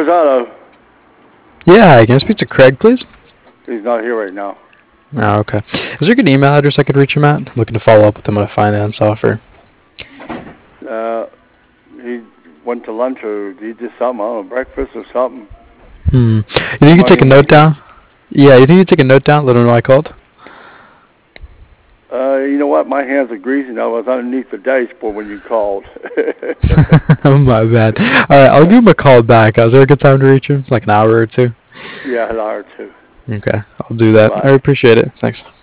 Auto. Yeah, hi, can I speak to Craig, please? He's not here right now. Oh, okay. Is there a good email address I could reach him at? I'm looking to follow up with him on a finance offer. He went to lunch or he did something, I don't know, breakfast or something. You think you could take a note down? Yeah, you think you could take a note down, let him know I called? You know what? My hands are greasy now. I was underneath the dashboard when you called. My bad. Alright, I'll give him a call back. Is there a good time to reach him? Like an hour or two? Yeah, an hour or two. Okay, I'll do that. Bye. I appreciate it. Thanks.